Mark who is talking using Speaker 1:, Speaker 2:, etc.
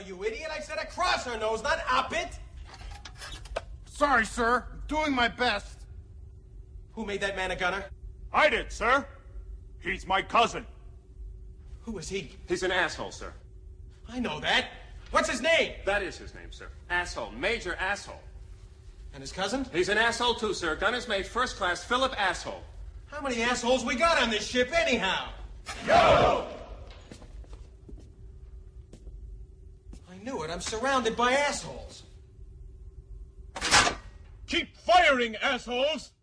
Speaker 1: you idiot. I said across her nose, not up it.
Speaker 2: Sorry, sir. I'm doing my best.
Speaker 1: Who made that man a gunner?
Speaker 3: I did, sir. He's my cousin.
Speaker 1: Who is he?
Speaker 4: He's an asshole, sir.
Speaker 1: I know that. What's his name?
Speaker 4: That is his name, sir. Asshole. Major Asshole.
Speaker 1: And his cousin?
Speaker 4: He's an asshole, too, sir. Gunner's mate, first class, Philip Asshole.
Speaker 1: How many assholes we got on this ship, anyhow?
Speaker 3: Yo!
Speaker 1: I knew it. I'm surrounded by assholes.
Speaker 3: Keep firing, assholes!